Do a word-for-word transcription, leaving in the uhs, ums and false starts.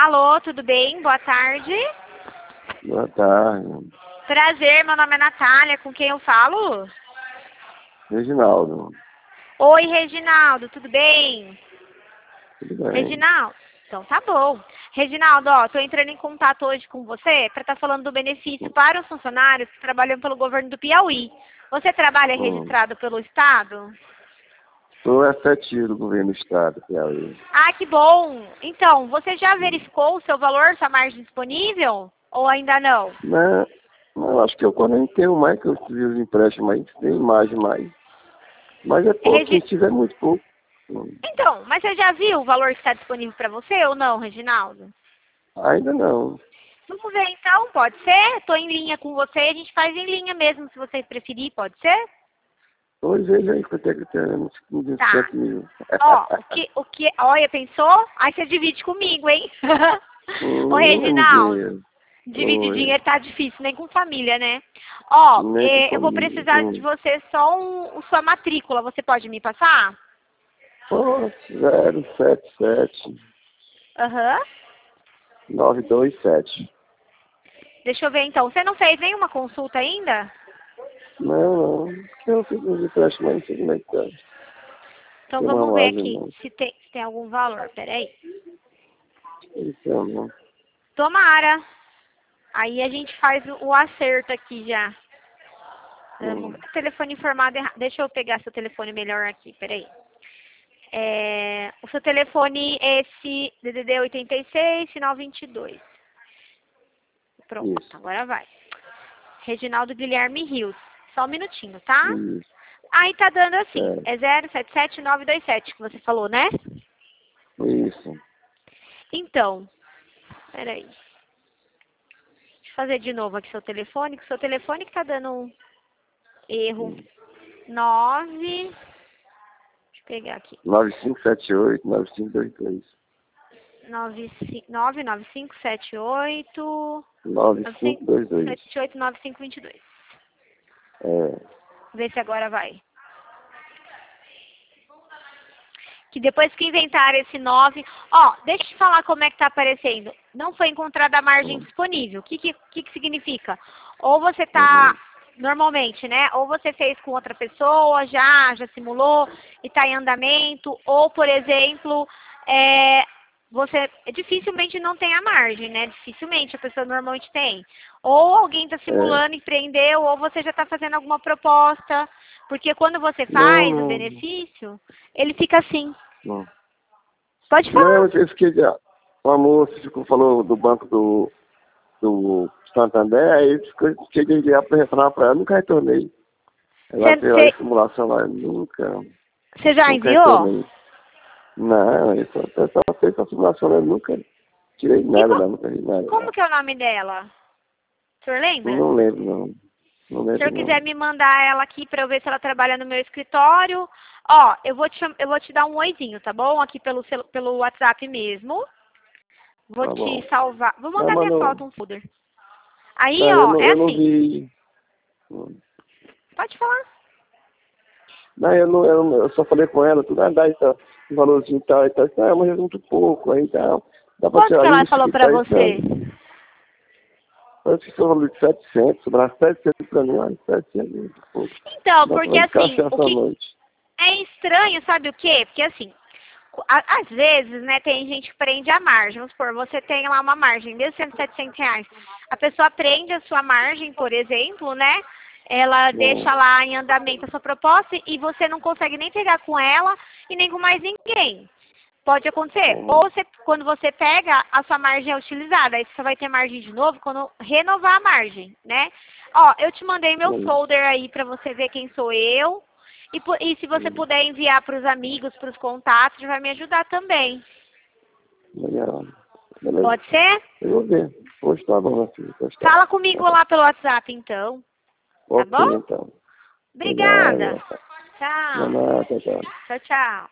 Alô, tudo bem? Boa tarde. Boa tarde. Prazer, meu nome é Natália. Com quem eu falo? Reginaldo. Oi, Reginaldo, tudo bem? Tudo bem? Reginaldo? Então tá bom. Reginaldo, ó, tô entrando em contato hoje com você para estar falando do benefício para os funcionários que trabalham pelo governo do Piauí. Você trabalha Hum. registrado pelo Estado? Sou efetivo do governo do estado, Piauí. Ah, que bom! Então, você já verificou o seu valor, sua margem disponível? Ou ainda não? Não, não, acho que eu quando eu tenho mais que eu tive os empréstimos, mas tem imagem mais. Mas é pouco, Regi... se tiver muito pouco. Hum. Então, mas você já viu o valor que está disponível para você ou não, Reginaldo? Ainda não. Vamos ver então, pode ser? Estou em linha com você, a gente faz em linha mesmo, se você preferir, pode ser? Hoje veja aí quanto é que tem, uns Tá. sete mil. Ó, o que, o que, olha, pensou? Aí você divide comigo, hein? Ô, Hum, nem amo Reginaldo, dinheiro. dividir Oi. dinheiro tá difícil, nem com família, né? Ó, Nem com eh, eu vou família. precisar de Hum. você só um, o sua matrícula, você pode me passar? Oh, zero sete sete Aham. nove dois sete. Deixa eu ver então. Você não fez nenhuma consulta ainda? Não, não. Eu fiz uns empréstimos, mas não sei como é que tá. Então Tem uma vamos ver margem, aqui não. se tem, se tem algum valor. Peraí. Então, não. Tomara. Aí a gente faz o, o acerto aqui já. Hum. Um, telefone informado errado. Deixa eu pegar seu telefone melhor aqui, peraí. É, o seu telefone é esse D D D oitenta e seis, final vinte e dois. Pronto, Isso. agora vai. Reginaldo Guilherme Rios. Só um minutinho, tá? Isso. Aí tá dando assim. É. É zero sete sete nove dois sete que você falou, né? Isso. Então, peraí. Deixa eu fazer de novo aqui seu telefone, que seu telefone que tá dando um erro. Hum. nove. Deixa eu pegar aqui. nove cinco sete oito, nove cinco dois dois. nove nove cinco sete oito. nove nove cinco cinco dois dois. sete oito nove cinco dois dois. É. Vê se agora vai. Que depois que inventaram esse nove... Ó, deixa eu te falar como é que tá aparecendo. Não foi encontrada a margem Hum. disponível. O que que, que, que significa? Ou você tá... Uhum. Normalmente, né? Ou você fez com outra pessoa, já, já simulou e está em andamento. Ou, por exemplo, é, você dificilmente não tem a margem, né? Dificilmente a pessoa normalmente tem. Ou alguém está É. simulando e prendeu, ou você já está fazendo alguma proposta. Porque quando você Não, faz o não. benefício, ele fica assim. Não, Pode não falar. eu fiquei. Uma moça ficou, falou do banco do, do Santander, aí eu fiquei, fiquei de ligar para retornar para ela, nunca retornei. Ela fez lá a simulação lá, nunca, Você já nunca enviou? retornei. Não, eu só, eu só fiz a simulação, eu nunca tirei E nada co lá, nunca vi nada como lá. que é o nome dela? O senhor lembra? Não lembro, não. Não Se o lembro, senhor quiser não. me mandar ela aqui para eu ver se ela trabalha no meu escritório, ó, eu vou te, cham- eu vou te dar um oizinho, tá bom? Aqui pelo, celu- pelo WhatsApp mesmo. Vou Tá te bom. salvar. Vou Não, mandar mas minha não. foto, um folder. Aí, Não, eu ó, não, é eu não assim. vi. Pode falar. Não, eu não, eu, não- eu só falei com ela, tudo, ah, dá então, um valorzinho e tal, e tal. Ah, mas é muito pouco, aí tal. Dá pra Quanto que tirar ela isso falou e pra tal, você? então. Eu acho que foi um valor de setecentos, sobraram setecentos pra mim, olha, setecentos, muito pouco. Então, Dá porque pra ficar assim, o essa que noite. é estranho, sabe o quê? Porque assim, a- às vezes, né, tem gente que prende a margem. Vamos supor, você tem lá uma margem, mesmo sendo setecentos reais. A pessoa prende a sua margem, por exemplo, né? Ela Não, deixa lá em andamento a sua proposta e você não consegue nem pegar com ela e nem com mais ninguém. Pode acontecer. não, Ou você, quando você pega, a sua margem é utilizada. Aí você vai ter margem de novo quando renovar a margem, né? Ó, eu te mandei meu não, folder aí pra você ver quem sou eu. E, pu- e se você não. puder enviar para os amigos, para os contatos, vai me ajudar também. Legal. Beleza. Pode ser? Eu vou ver. Hoje tá bom, meu filho. Hoje tá. Fala Tá comigo bom. lá pelo WhatsApp, então. Tá Ok, bom? então. Obrigada. Obrigado. Tchau. Não, não, tchau, tchau. Tchau, tchau.